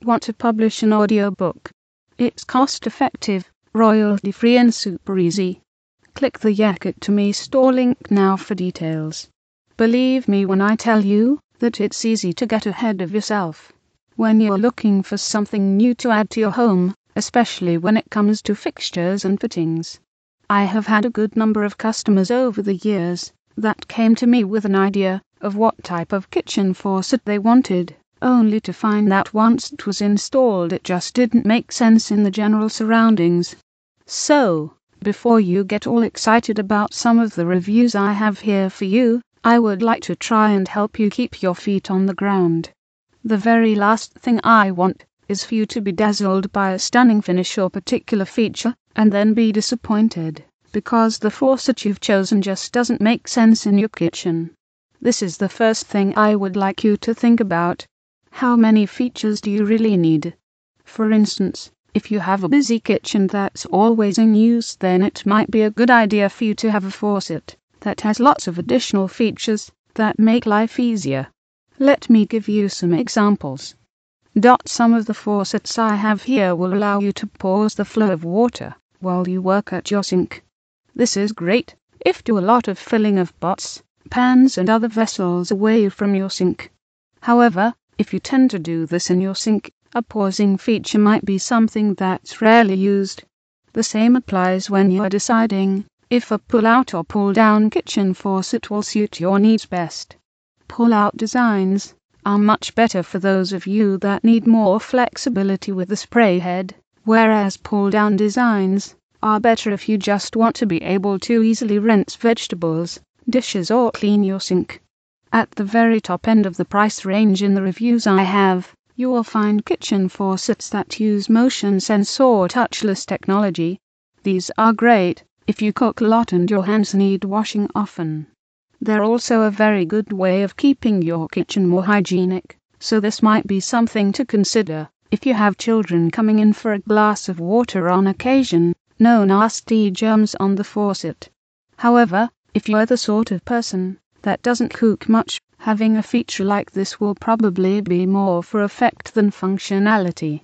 want to publish an audiobook. It's cost-effective, royalty-free and super easy. Click the Yak It To Me store link now for details. Believe me when I tell you that it's easy to get ahead of yourself when you're looking for something new to add to your home, especially when it comes to fixtures and fittings. I have had a good number of customers over the years that came to me with an idea of what type of kitchen faucet they wanted, only to find that once it was installed it just didn't make sense in the general surroundings. So, before you get all excited about some of the reviews I have here for you, I would like to try and help you keep your feet on the ground. The very last thing I want is for you to be dazzled by a stunning finish or particular feature, and then be disappointed because the faucet you've chosen just doesn't make sense in your kitchen. This is the first thing I would like you to think about. How many features do you really need? For instance, if you have a busy kitchen that's always in use, then it might be a good idea for you to have a faucet that has lots of additional features that make life easier. Let me give you some examples. Some of the faucets I have here will allow you to pause the flow of water while you work at your sink. This is great if you do a lot of filling of pots, pans and other vessels away from your sink. However, if you tend to do this in your sink, a pausing feature might be something that's rarely used. The same applies when you are deciding if a pull-out or pull-down kitchen faucet will suit your needs best. Pull-out designs are much better for those of you that need more flexibility with the spray head, whereas pull-down designs are better if you just want to be able to easily rinse vegetables, dishes or clean your sink. At the very top end of the price range in the reviews I have, you will find kitchen faucets that use motion sensor or touchless technology. These are great if you cook a lot and your hands need washing often. They're also a very good way of keeping your kitchen more hygienic, so this might be something to consider if you have children coming in for a glass of water on occasion. No nasty germs on the faucet. However, if you're the sort of person that doesn't cook much, having a feature like this will probably be more for effect than functionality.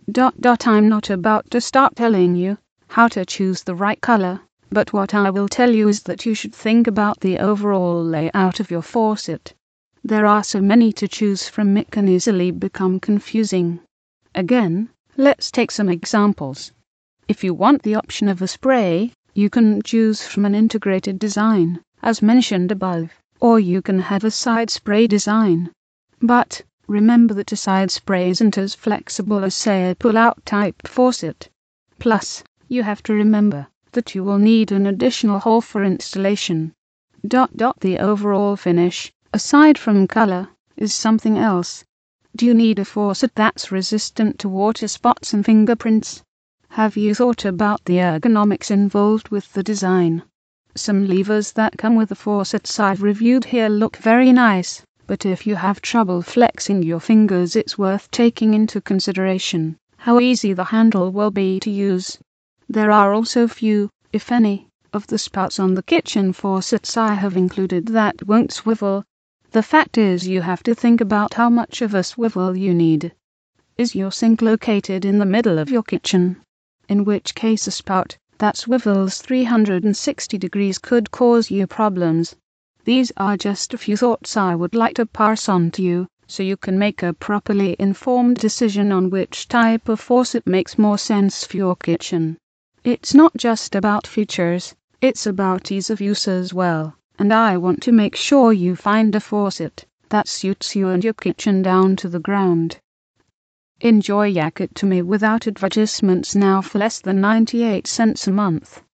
I'm not about to start telling you how to choose the right color, but what I will tell you is that you should think about the overall layout of your faucet. There are so many to choose from it can easily become confusing. Again, let's take some examples. If you want the option of a spray, you can choose from an integrated design, as mentioned above, or you can have a side spray design. But remember that a side spray isn't as flexible as, say, a pull-out type faucet. Plus, you have to remember that you will need an additional hole for installation. The overall finish, aside from color, is something else. Do you need a faucet that's resistant to water spots and fingerprints? Have you thought about the ergonomics involved with the design? Some levers that come with the faucets I've reviewed here look very nice, but if you have trouble flexing your fingers, it's worth taking into consideration how easy the handle will be to use. There are also few, if any, of the spouts on the kitchen faucets I have included that won't swivel. The fact is, you have to think about how much of a swivel you need. Is your sink located in the middle of your kitchen? In which case a spout that swivels 360 degrees could cause you problems. These are just a few thoughts I would like to pass on to you, so you can make a properly informed decision on which type of faucet makes more sense for your kitchen. It's not just about features, it's about ease of use as well, and I want to make sure you find a faucet that suits you and your kitchen down to the ground. Enjoy Yak It To Me without advertisements now for less than 98 cents a month.